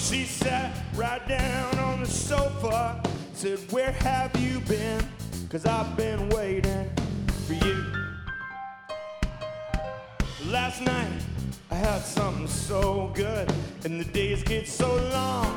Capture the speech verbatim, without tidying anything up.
She sat right down on the sofa, said, where have you been? 'Cause I've been waiting for you. Last night I had something so good, and the days get so long